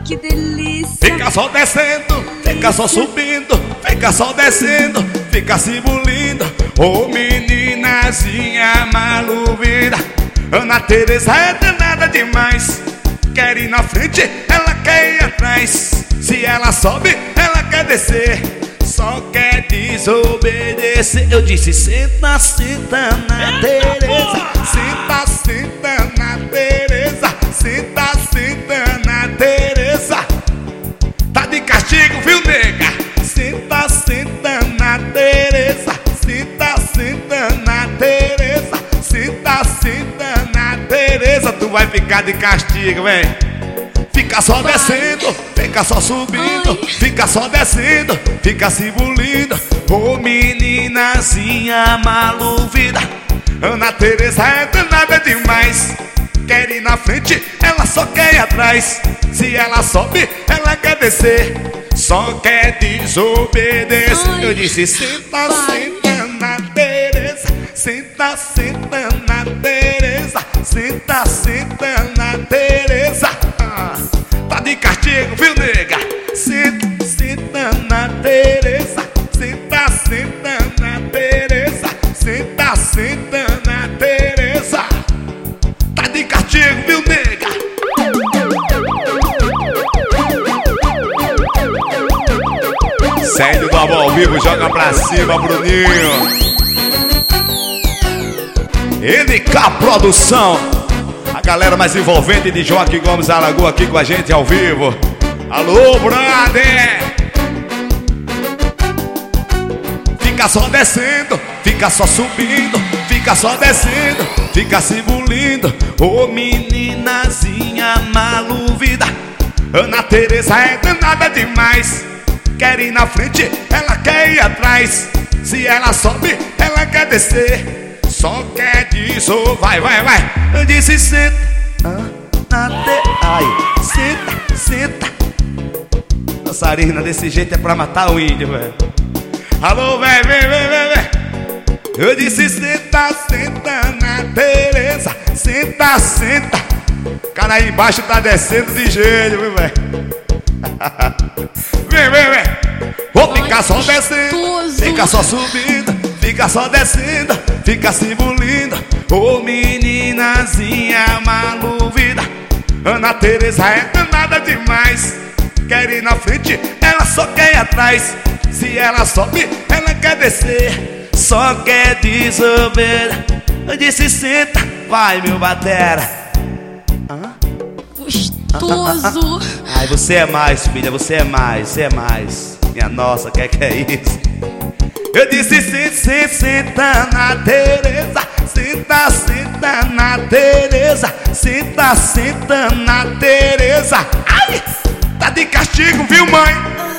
que delícia. Fica só descendo, fica só subindo, fica só descendo, fica se bulindo. Ô meninazinha maluvida, Ana Teresa é danada demais. Quer ir na frente, ela quer ir atrás. Se ela sobe, ela quer descer, só quer desobedecer. Eu disse senta, senta na Teresa. Senta, senta na Teresa. Senta, senta na Teresa. Tá de castigo, viu, nega? Senta, senta na Teresa. Senta, senta na Teresa. Senta, senta na Teresa. Tu vai ficar de castigo, vem. Fica só descendo, fica só subindo, fica só descendo, fica se bulindo. Ô meninazinha maluvida, Ana Teresa é danada demais. Quer ir na frente, ela só quer ir atrás. Se ela sobe, ela quer descer, só quer desobedecer. Eu disse senta, senta na Teresa. Senta, senta na Teresa. Senta, senta na Teresa. Tá de castigo, viu, nega? Senta, senta na Teresa. Senta, senta na Teresa. Senta, senta na Teresa. Tá de castigo, viu, nega? Sério do amor ao vivo, joga pra cima, Bruninho. NK Produção, a galera mais envolvente de Joaquim Gomes Alagoa aqui com a gente ao vivo. Alô, brother! Fica só descendo, fica só subindo, fica só descendo, fica se bulindo. Ô meninazinha maluvida, Ana Teresa é danada demais. Quer ir na frente, ela quer ir atrás. Se ela sobe, ela quer descer, só quer disso. Vai, vai, vai. Eu disse senta, ai, senta, senta. Dançarina desse jeito é pra matar o índio, velho. Alô, vem, vem, vem, vem, vem. Eu disse senta, senta na Teresa. Senta, senta. O cara aí embaixo tá descendo de jeito, viu, velho? Vem, vem, vem. Vou ficar só descendo, fica só subindo, fica só descendo, fica se bulindo. Ô meninazinha maluvida, Ana Teresa é danada demais. Quer ir na frente, ela só quer ir atrás. Se ela sobe, ela quer descer, só quer desobedecer. Eu disse senta, vai meu batera. Gostoso. Ai, você é mais, filha, você é mais, você é mais. Minha nossa, que é isso? Eu disse senta, senta na Teresa. Senta, senta na Teresa. Senta, senta na Teresa. Ai, tá de castigo, viu, mãe?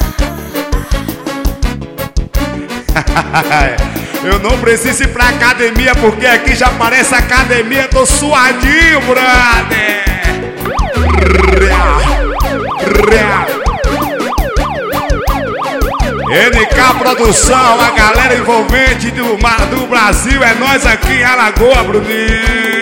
Eu não preciso ir pra academia, porque aqui já parece academia. Tô suadinho, brother. NK Produção, a galera envolvente do Brasil. É nós aqui em Alagoa, Bruninho.